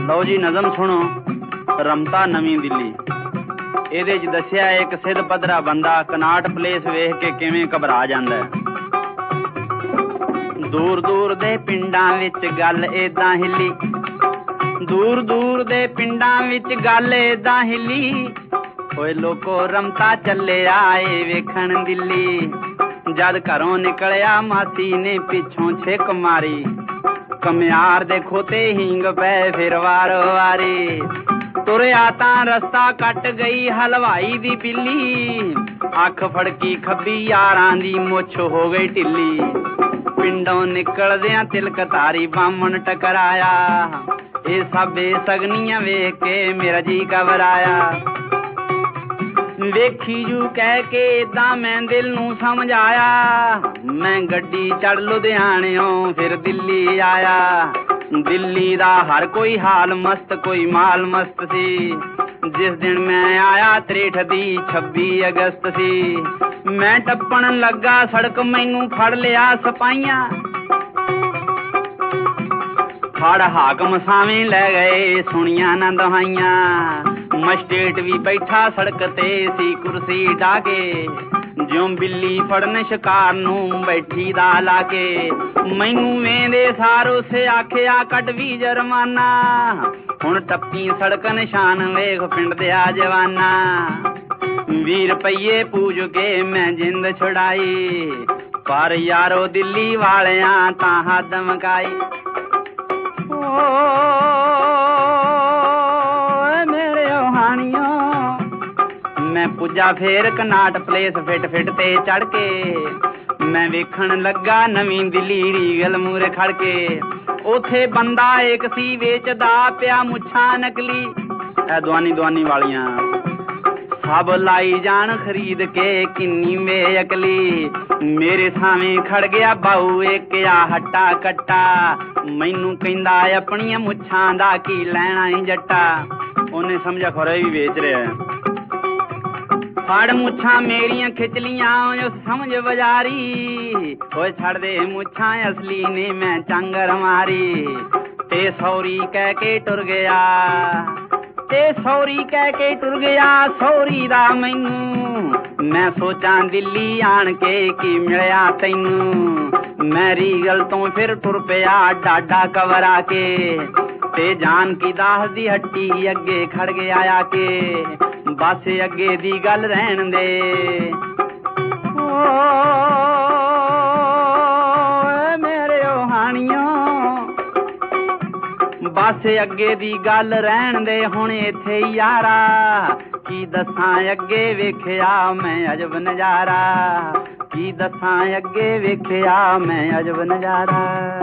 ਲਓ ਜੀ ਨਜ਼ਮ ਸੁਣੋ। ਰਮਤਾ ਨਵੀਂ ਦਿੱਲੀ। ਇਹਦੇ 'ਚ ਦੱਸਿਆ ਇੱਕ ਸਿੱਧ ਪੱਧਰਾ ਬੰਦਾ ਕਨਾਟ ਪਲੇਸ ਵੇਖ ਕੇ ਕਿਵੇਂ ਘਬਰਾ ਜਾਂਦਾ ਹੈ। ਦੂਰ ਦੂਰ ਦੇ ਪਿੰਡਾਂ ਵਿੱਚ ਗੱਲ ਏਦਾਂ ਹਿੱਲੀ, ਦੂਰ ਦੂਰ ਦੇ ਪਿੰਡਾਂ ਵਿੱਚ ਗੱਲ ਏਦਾਂ ਹਿੱਲੀ, ਓਏ ਲੋਕੋ ਰਮਤਾ ਚੱਲਿਆ ਏ ਵੇਖਣ ਦਿੱਲੀ। ਜਦ ਘਰੋਂ ਨਿਕਲਿਆ ਮਾਸੀ ਨੇ ਪਿੱਛੋਂ ਛਿੱਕ ਮਾਰੀ, ਕਮਿਆਰ ਦੇ ਖੋਤੇ ਹੀਂਗ ਪੈ ਫਿਰ ਵਾਰੋ ਵਾਰੀ। ਤੁਰਿਆ ਤਾਂ ਰਸਤਾ ਕੱਟ ਗਈ ਹਲਵਾਈ ਦੀ ਬਿੱਲੀ, ਅੱਖ ਫੜਕੀ ਖੱਬੀ ਯਾਰਾਂ ਦੀ ਮੁੱਛ ਹੋ ਗਈ ਢਿੱਲੀ। ਪਿੰਡੋਂ ਨਿਕਲਦਿਆਂ ਤਿਲਕ ਧਾਰੀ ਬਾਹਮਣ ਟਕਰਾਇਆ, ਇਹ ਸਭੇ ਸਗਨੀਆਂ ਵੇਖ ਕੇ ਮੇਰਾ ਜੀ ਘਬਰਾਇਆ। ਵੇਖੀ ਜੂ ਕਹਿ ਕੇ ਏਦਾਂ ਮੈਂ ਦਿਲ ਨੂੰ ਸਮਝਾਇਆ, ਮੈਂ ਗੱਡੀ ਚੜ ਲੁਧਿਆਣਿਓਂ ਫਿਰ ਦਿੱਲੀ ਆਇਆ। ਦਿੱਲੀ ਦਾ ਹਰ ਕੋਈ ਹਾਲ ਮਸਤ ਕੋਈ ਮਾਲ ਮਸਤ ਸੀ, ਜਿਸ ਦਿਨ ਮੈਂ ਆਇਆ 63 ਦੀ 26 ਅਗਸਤ ਸੀ। ਮੈਂ ਟੱਪਣ ਲੱਗਾ ਸੜਕ ਮੈਨੂੰ ਫੜ ਲਿਆ ਸਿਪਾਹੀਆਂ, ਫੜ ਹਾਕਮ ਸਾਵੇਂ ਲੈ ਗਏ ਸੁਣੀਆਂ ਨਾ ਦਹਾਈਆਂ। ਮਜਿਸਟ੍ਰੇਟ ਵੀ ਬੈਠਾ ਸੜਕ ਤੇ ਸੀ ਕੁਰਸੀ ਢਾ ਕੇ, ਜਿਉਂ ਬਿੱਲੀ ਫੜਨ ਸ਼ਿਕਾਰ ਨੂੰ ਬੈਠੀ ਦਾ ਲਾ ਕੇ। ਮੈਨੂੰ ਵੇਂਦੇ ਸਾਰ ਉਸੇ ਆਖਿਆ ਕੱਢ ਵੀ ਜੁਰਮਾਨਾ, ਹੁਣ ਟੱਪੀ ਸੜਕ ਨਿਸ਼ਾਨ ਵੇਖ ਪਿੰਡ ਦਿਆ ਜਵਾਨਾ। 20 ਰੁਪਈਏ ਪੂਜ ਕੇ ਮੈਂ ਜਿੰਦ ਛੁਡਾਈ, ਪਰ ਯਾਰੋ ਦਿੱਲੀ ਵਾਲਿਆਂ ਤਾਂ ਹੱਦ ਮਕਾਈ। ਮੇਰੇ ਹਾਣੀਓ ਮੈਂ ਪੁੱਜਾ ਫੇਰ ਕਨਾਟ ਪਲੇਸ ਫਿੱਟ ਫਿੱਟ ਤੇ ਚੜ ਕੇ, ਮੈਂ ਵੇਖਣ ਲੱਗਾ ਨਵੀਂ ਦਿੱਲੀ ਰੀਗਲ ਮੂਰੇ ਖੜ ਕੇ। ਉਥੇ ਬੰਦਾ ਇੱਕ ਸੀ ਵੇਚਦਾ ਪਿਆ ਮੁੱਛਾਂ ਨਕਲੀ, ਇਹ ਦੁਆਨੀ ਵਾਲੀਆਂ ਸਭ ਲਾਈ ਜਾਣ ਖਰੀਦ ਕੇ ਕਿੰਨੀ ਬੇਅਕਲੀ। ਮੇਰੇ ਸਾਵੇਂ ਖੜ ਗਿਆ ਬਾਊ ਇੱਕ ਆ ਹੱਟਾ ਕੱਟਾ, ਮੈਨੂੰ ਕਹਿੰਦਾ ਆਪਣੀਆਂ ਮੁੱਛਾਂ ਦਾ ਕੀ ਲੈਣਾ ਈ ਜੱਟਾ। ਉਹਨੇ ਸਮਝਿਆ ਖਰੇ ਵੀ ਵੇਚ ਰਿਹਾ। ਫੜ ਮੁੱਛਾਂ ਮੇਰੀਆਂ ਖਿੱਚ ਲੀਆਂ ਉਸ ਸਮਝ ਬਜ਼ਾਰੀ, ਓਏ ਛੱਡ ਦੇ ਮੁੱਛਾਂ ਅਸਲੀ ਨੇ ਮੈਂ ਚਾਂਗਰ ਮਾਰੀ। ਤੇ ਸੌਰੀ ਕਹਿ ਕੇ ਟੁਰ ਗਿਆ, ਤੇ ਸੌਰੀ ਕਹਿ ਕੇ ਟੁਰ ਗਿਆ ਸੌਰੀ ਦਾ ਮੈਨੂੰ। ਮੈਂ ਸੋਚਾਂ ਦਿੱਲੀ ਆਣ ਕੇ ਕੀ ਮਿਲਿਆ ਤੈਨੂੰ, ਮੈਂ ਰੀਗਲ ਤੋਂ ਫਿਰ ਟੁਰ ਪਿਆ ਡਾਡਾ ਘਬਰਾ ਕੇ। ਤੇ ਜਾਨ ਕੀ ਦਾਸ ਦੀ ਹੱਟੀ ਅੱਗੇ ਖੜ ਗਿਆ ਆ ਕੇ, ਬਸ ਅੱਗੇ ਦੀ ਗੱਲ ਰਹਿਣ ਦੇ। ਮੇਰੇ ਹਾਣੀਓ ਬਸ ਅੱਗੇ ਦੀ ਗੱਲ ਰਹਿਣ ਦੇ, ਹੁਣ ਇੱਥੇ ਯਾਰਾ ਕੀ ਦੱਸਾਂ ਅੱਗੇ ਵੇਖਿਆ ਮੈਂ ਅਜਬ ਨਜ਼ਾਰਾ, ਕੀ ਦੱਸਾਂ ਅੱਗੇ ਵੇਖਿਆ ਮੈਂ ਅਜਬ ਨਜ਼ਾਰਾ।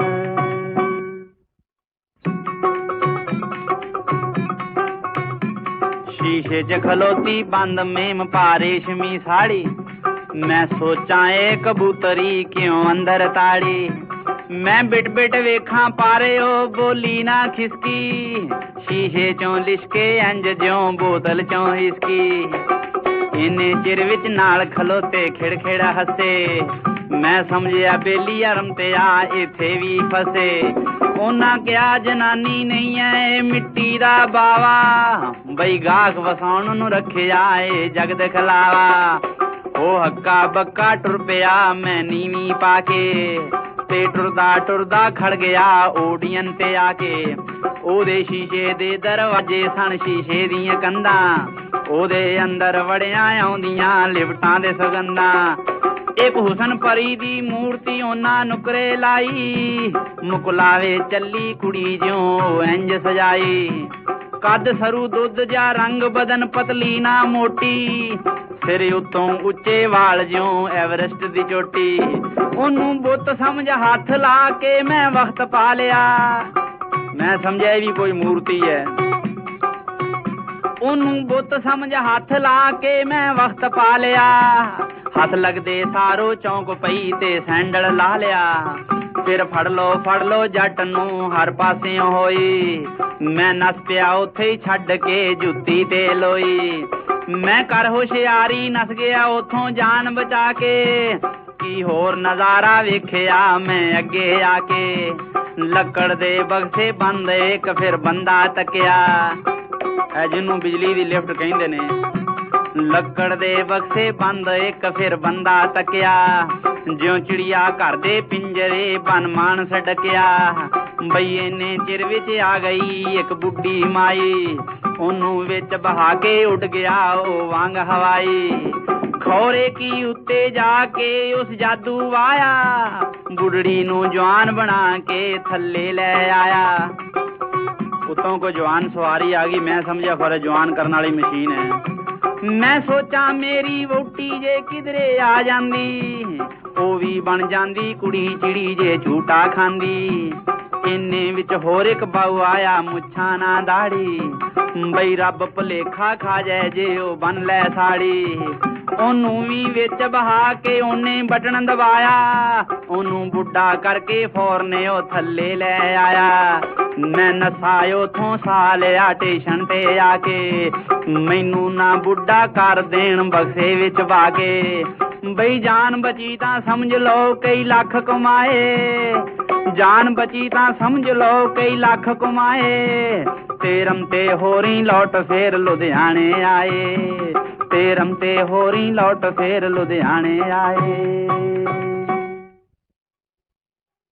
ਸ਼ੀਸ਼ੇ 'ਚ ਖਲੋਤੀ ਬੰਦ ਮੇਮ ਪਾ ਰੇਸ਼ਮੀ ਸਾੜੀ, ਮੈਂ ਸੋਚਾਂ ਏ ਕਬੂਤਰੀ ਕਿਉਂ ਅੰਦਰ ਤਾੜੀ। ਮੈਂ ਬਿਟ ਬਿਟ ਵੇਖਾਂ ਪਾਰੇ ਉਹ ਬੋਲੀ ਨਾ ਖਿਸਕੀ, ਸ਼ੀਸ਼ੇ 'ਚੋਂ ਲਿਸ਼ਕੇ ਇੰਜ ਜਿਉਂ ਬੋਤਲ 'ਚੋਂ ਹਿਸਕੀ। ਇੰਨੇ ਚਿਰ ਵਿੱਚ ਨਾਲ ਖਲੋਤੇ ਖਿੜ ਖਿੜ ਹੱਸੇ, ਮੈਂ ਸਮਝਿਆ ਬੇਲੀ ਅਰਮ ਤੇ ਆ ਇੱਥੇ ਵੀ ਫਸੇ। ਉਹਨਾਂ ਕਿਹਾ ਜਨਾਨੀ ਨਹੀਂ ਐ ਮਿੱਟੀ ਦਾ ਬਾਵਾ, ਬਈ ਗਾਹਕ ਵਸਾਉਣ ਨੂੰ ਰੱਖਿਆ ਏ ਜਗ ਦਿਖਲਾਵਾ। ਉਹ ਹੱਕਾ ਬੱਕਾ ਟੁਰ ਪਿਆ ਮੈਂ ਨੀਵੀਂ ਪਾ ਕੇ, ਤੇ ਟੁਰਦਾ ਟੁਰਦਾ ਖੜ ਗਿਆ ਓਡੀਅਨ ਤੇ ਆ ਕੇ। ਉਹਦੇ ਸ਼ੀਸ਼ੇ ਦੇ ਦਰਵਾਜੇ ਸਨ ਸ਼ੀਸ਼ੇ ਦੀਆਂ ਕੰਧਾਂ, ਉਹਦੇ ਅੰਦਰ ਵੜਿਆ ਆਉਂਦੀਆਂ ਲਿਫਟਾਂ ਦੇ ਸੁਗੰਧਾਂ। ਇੱਕ ਹੁਸਨ ਪਰੀ ਦੀ ਮੂਰਤੀ ਉਹਨਾਂ ਨੁਕਰੇ ਲਾਈ, ਮੁਕਲਾਵੇ ਚੱਲੀ ਕੁੜੀ ਜਿਉਂ ਇੰਜ ਸਜਾਈ। ਕੱਦ ਸਰੂ ਦੁੱਧ ਜਾ ਰੰਗ ਬਦਨ ਪਤਲੀ ਨਾ ਮੋਟੀ, ਸਿਰ ਉੱਤੋਂ ਉੱਚੇ ਵਾਲ ਜਿਉਂ ਐਵਰੈਸਟ ਦੀ ਚੋਟੀ। ਉਹਨੂੰ ਬੁੱਤ ਸਮਝ ਹੱਥ ਲਾ ਕੇ ਮੈਂ ਵਕਤ ਪਾ ਲਿਆ, ਮੈਂ ਸਮਝਿਆ ਵੀ ਕੋਈ ਮੂਰਤੀ ਹੈ। ਉਹਨੂੰ ਬੁੱਤ ਸਮਝ ਹੱਥ ਲਾ ਕੇ ਮੈਂ ਵਕਤ ਪਾ ਲਿਆ, ਹੱਥ ਲੱਗਦੇ ਸਾਰੋ ਚੌਂਕ ਪਈ ਤੇ ਸੈਂਡਲ ਲਾ ਲਿਆ। ਫਿਰ ਫੜ ਲੋ ਜੱਟ ਨੂੰ ਹਰ ਪਾਸਿਓਂ ਹੋਈ, ਮੈਂ ਨੱਸ ਪਿਆ ਉੱਥੇ ਹੀ ਛੱਡ ਕੇ ਜੁੱਤੀ ਤੇ ਲੋਈ। ਮੈਂ ਕਰ ਹੁਸ਼ਿਆਰੀ ਨੱਸ ਗਿਆ ਉੱਥੋਂ ਜਾਨ ਬਚਾ ਕੇ, ਕੀ ਹੋਰ ਨਜ਼ਾਰਾ ਵੇਖਿਆ ਮੈਂ ਅੱਗੇ ਆ ਕੇ। ਲੱਕੜ ਦੇ ਬਕਸੇ ਬੰਦ ਇੱਕ ਫਿਰ ਬੰਦਾ ਤੱਕਿਆ, ਇਹ ਜਿਹਨੂੰ ਬਿਜਲੀ ਦੀ ਲਿਫਟ ਕਹਿੰਦੇ ਨੇ। ਲੱਕੜ ਦੇ ਬਕਸੇ ਬੰਦ ਇੱਕ ਫਿਰ ਬੰਦਾ ਤੱਕਿਆ, ਜਿਉਂ ਚਿੜੀਆ ਘਰ ਦੇ ਪਿੰਜਰੇ ਬਨ ਮਾਨ ਸੜਕਿਆ। ਬਈ ਇੰਨੇ ਚਿਰ ਵਿੱਚ ਆ ਗਈ ਇੱਕ ਬੁੱਢੀ ਮਾਈ, ਉਹਨੂੰ ਵਿੱਚ ਬਹਾ ਕੇ ਉੱਡ ਗਿਆ ਉਹ ਵਾਂਗ ਹਵਾਈ। ਖੌਰੇ ਕੀ ਉੱਤੇ ਜਾ ਕੇ ਉਸ ਜਾਦੂ ਵਾਇਆ, ਬੁੱਢੜੀ ਨੂੰ ਜਵਾਨ ਬਣਾ ਕੇ ਥੱਲੇ ਲੈ ਆਇਆ। ਉਤੋਂ ਕੋਈ ਜਵਾਨ ਸਵਾਰੀ ਆ ਗਈ, ਮੈਂ ਸਮਝਿਆ ਖਰੇ ਜਵਾਨ ਕਰਨ ਵਾਲੀ ਮਸ਼ੀਨ ਹੈ। ਮੈਂ ਸੋਚਾਂ ਮੇਰੀ ਵਹੁਟੀ ਜੇ ਕਿਧਰੇ ਆ ਜਾਂਦੀ, ਉਹ ਵੀ ਬਣ ਜਾਂਦੀ ਕੁੜੀ ਚਿੜੀ ਜੇ ਝੂਟਾ ਖਾਂਦੀ। ਇੰਨੇ ਵਿੱਚ ਹੋਰ ਇੱਕ ਬਾਊ ਆਇਆ ਮੁੱਛਾਂ ਨਾ ਦਾੜੀ, ਬਈ ਰੱਬ ਭੁਲੇਖਾ ਖਾ ਜਾਏ ਜੇ ਉਹ ਬਨ ਲੈ ਸਾੜੀ। ਉਹਨੂੰ ਵੀ ਵਿੱਚ ਬਹਾ ਕੇ ਉਹਨੇ ਬਟਨ ਦਬਾਇਆ, ਉਹਨੂੰ ਬੁੱਢਾ ਕਰਕੇ ਫੌਰਨੇ ਉਹ ਥੱਲੇ ਲੈ ਆਇਆ। ਮੈਂ ਨਸਾ ਉਥੋਂ ਸਾ ਲਿਆ ਟੇਸ਼ਨ ਤੇ ਆ ਕੇ, ਮੈਨੂੰ ਨਾ ਬੁੱਢਾ ਕਰ ਦੇਣ ਬਕਸੇ ਵਿੱਚ ਪਾ ਕੇ। ਬਈ ਜਾਨ ਬਚੀ ਤਾਂ ਸਮਝ ਲਓ ਕਈ ਲੱਖ ਕਮਾਏ, ਜਾਨ ਬਚੀ ਤਾਂ ਸਮਝ ਲਓ ਕਈ ਲੱਖ ਕਮਾਏ। ਤੇਰਮ ਤੇ ਹੋਰੀ ਲੌਟ ਫੇਰ ਲੁਧਿਆਣੇ ਆਏ, ਤੇਰਮ ਤੇ ਹੋਰੀ ਲੌਟ ਫੇਰ ਲੁਧਿਆਣੇ ਆਏ।